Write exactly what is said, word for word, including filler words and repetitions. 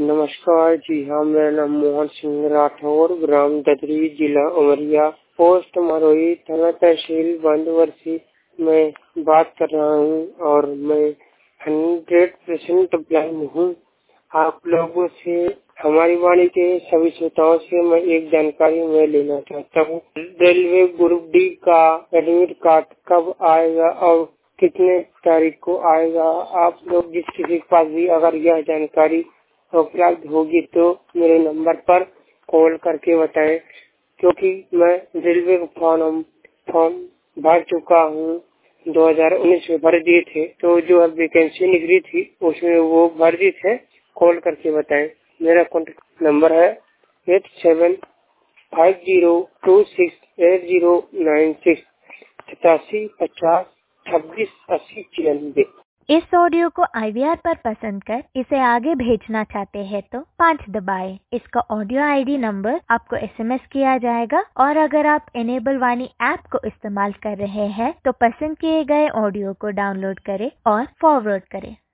नमस्कार जी हाँ, मेरा नाम मोहन सिंह राठौर, ग्राम ददरी, जिला उमरिया, पोस्ट मरोई, थाना तहसील बंदवरसी में बात कर रहा हूँ और मैं हंड्रेड परसेंट ब्लाइंड हूँ। आप लोगों से, हमारी वाणी के सभी श्रोताओं से मैं एक जानकारी मैं लेना चाहता हूँ। रेलवे ग्रुप डी का एडमिट कार्ड कब आएगा और कितने तारीख को आएगा? आप लोग जिस किसी के पास भी अगर यह जानकारी उपलब्ध होगी तो मेरे नंबर पर कॉल करके बताएं, क्योंकि मैं रेलवे का फॉर्म फॉर्म भर चुका हूँ। दो हज़ार उन्नीस में भर दिए थे, तो जो अब वैकेंसी निकली थी उसमें वो भर दिए थे। कॉल करके बताएं। मेरा कॉन्टेक्ट नंबर है eight seven five zero two six eight zero nine six, सतासी पचास छब्बीस अस्सी छियानवे। इस ऑडियो को आई वी आर पर पसंद कर इसे आगे भेजना चाहते हैं तो पाँच दबाएं। इसका ऑडियो आई डी नंबर आपको एस एम एस किया जाएगा और अगर आप इनेबल वाणी ऐप को इस्तेमाल कर रहे हैं तो पसंद किए गए ऑडियो को डाउनलोड करें और फॉरवर्ड करें।